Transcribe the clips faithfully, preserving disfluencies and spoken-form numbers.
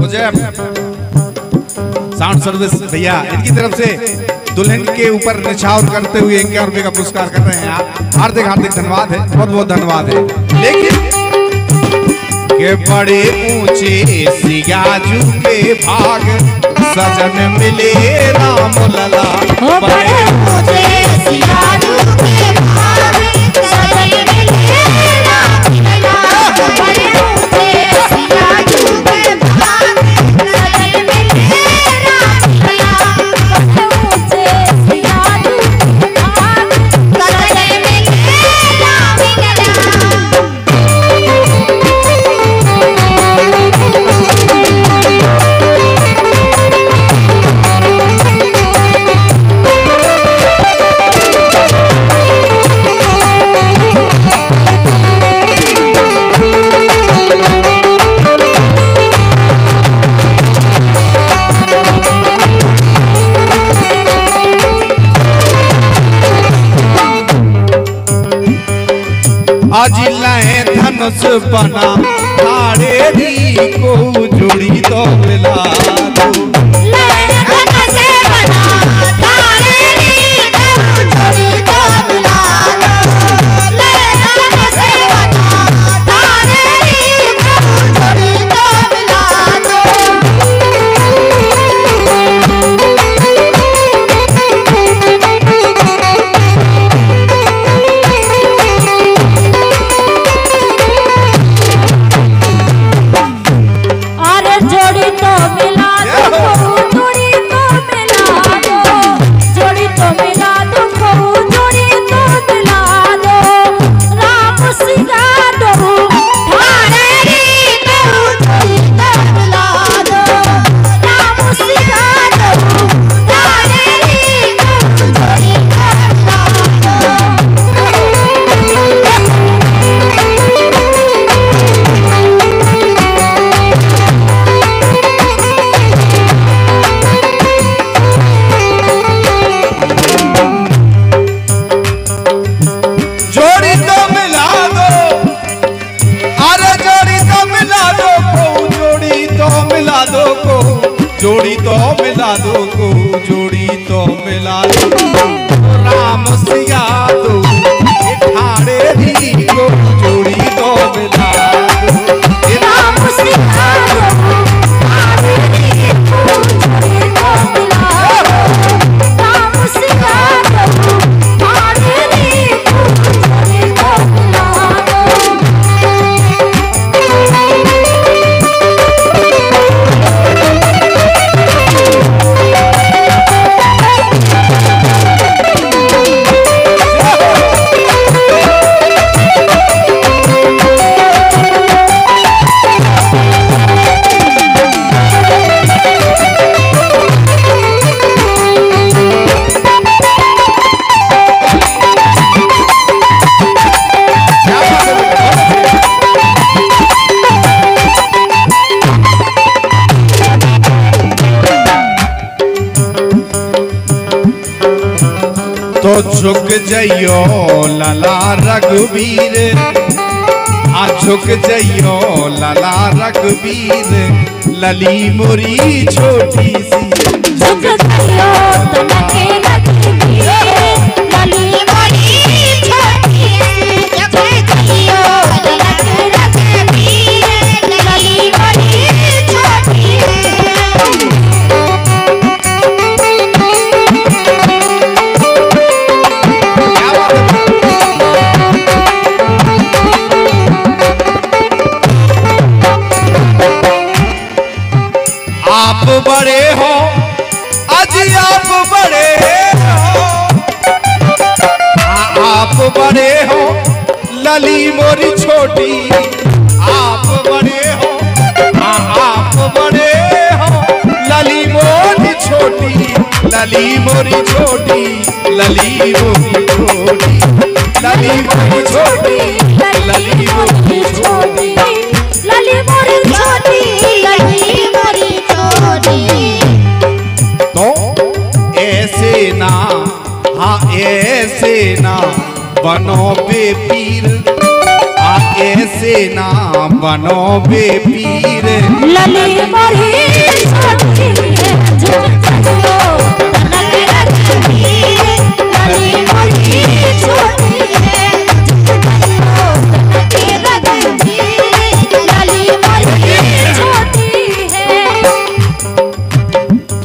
Sound service भैया इनकी तरफ से दुल्हन के ऊपर निछावर करते हुए इक्यावन रुपए का पुरस्कार कर रहे हैं आप। हार्दिक हार्दिक धन्यवाद है, बहुत बहुत धन्यवाद है। लेकिन के बड़े ऊंचे सियाजू के भाग सजन मिले राम लला, बड़े ऊंचे सियाजू के भाग सजन मिले राम लला, बड़े ऊंचे सियाजू के भाग सजन मिले राम लला, बड़े ऊंचे सियाजू के भाग सजन मिले राम आज लाए धनुष बना थारे दी को जोड़ी तो मिला दो, लाए धनुष बना थारे दी को जोड़ी तो मिला दो, लाए धनुष बना थारे दी को जोड़ी तो मिला दो। जोड़ी तो मिला दो को, जोड़ी तो मिला दो राम सिया दो ठाड़े दी को, जोड़ी तो मिला दो राम सिया दो ठाड़े दी को, जोड़ी तो मिला दो राम सिया दो ठाड़े दी को, जोड़ी तो मिला दो। तो झुक जइयो लला रघुवीर, आ झुक जइयो लला रघुवीर, लली मोरी छोटी सी झुक जइयो लला रघुवीर, लली मोरी छोटी सी, झुक जइयो लला रघुवीर, लली मोरी छोटी सी। आप बड़े हो अजी आप बड़े हो, आप बड़े हो लली मोरी छोटी, आप बड़े हो आप बड़े हो लली मोरी छोटी, लली मोरी छोटी, लली मोरी छोटी, लली मोरी छोटी, लली मोरी छोटी, लली मोरी छोटी, लली मोरी छोटी। तो ऐसे ना, हाँ ऐसे ना बनो बेपीर, हाँ ऐसे ना बनो बेपीर, लली मोरी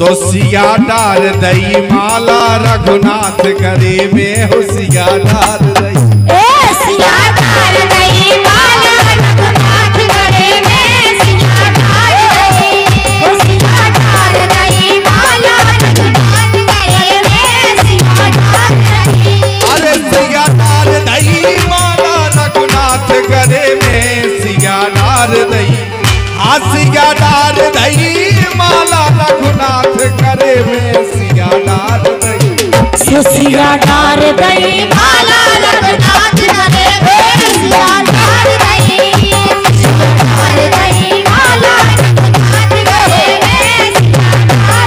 तो सिया डार दई माला रघुनाथ करे में हो सिया डार दई ए सिया डार दई माला रघुनाथ करे में सिया डार दई ओ सिया डार दई माला रघुनाथ करे में सिया डार दई अरे सिया डार दई माला रघुनाथ करे में सिया डार दई हाँ सिया डार दई माला रघुनाथ करे में सिया डार दई सिया डार दई माला रघुनाथ करे में सिया डार दई सिया डार दई माला रघुनाथ करे में सिया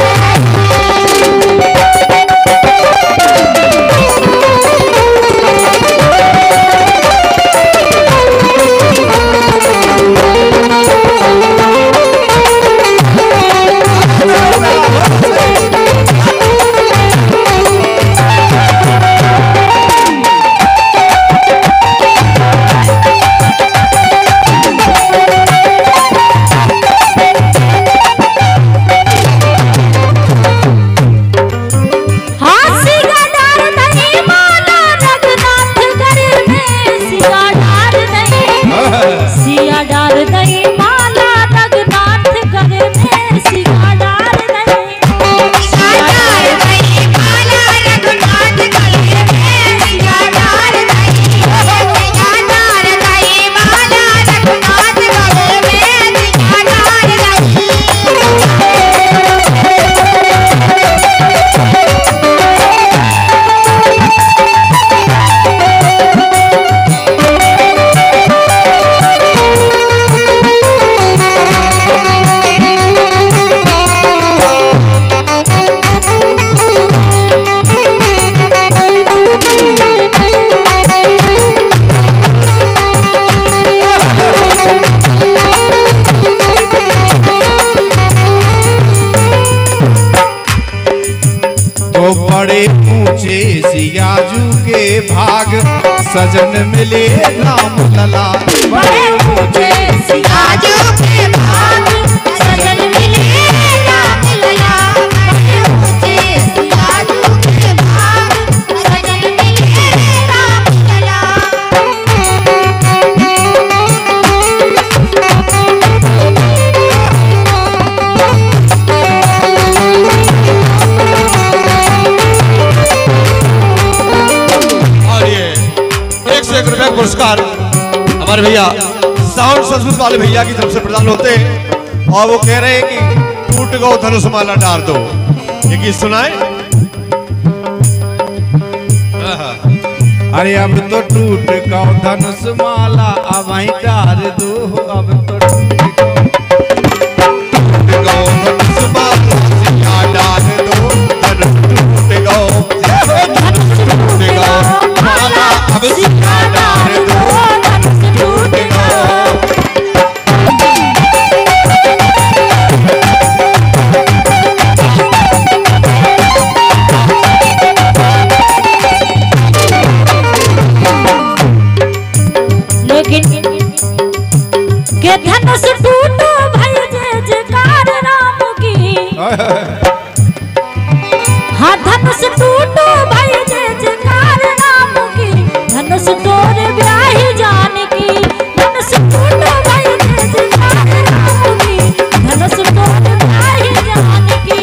बड़े ऊंचे सियाजू के भाग सजन मिले राम लला बड़े ऊंचे सियाजू के भाग सजन मिले राम लला बड़े ऊंचे सियाजू के भाग सजन मिले राम लला एक रुपया पुरस्कार हमारे भैया साउंड संस्कृत वाले भैया की तरफ से प्रदान होते हैं और वो कह रहे हैं कि टूट गो धनुष माला डार दो ये गीत सुनाए। अरे अब तो टूट गो धनुष माला अब ही डार दो अब तो टूट गो धनुष माला सिया डार दो धनुष टूट गो टूट गो माला अब सिया डार दो धनुष टूट गो लेकिन के धनुष टूटो भई जय जयकार राम की हाँ धनुष टूटो भई जय जयकार राम की धनुष तोर ब्याही जान की धनुष टूटो भई जय जयकार राम की धनुष तोर ब्याही जान की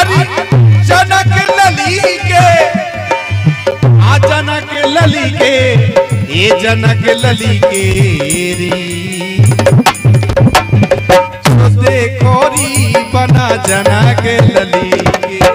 अरे जनक लली के आ जनक लली के ये जनक लली के री सो देखो री बना जनक लली के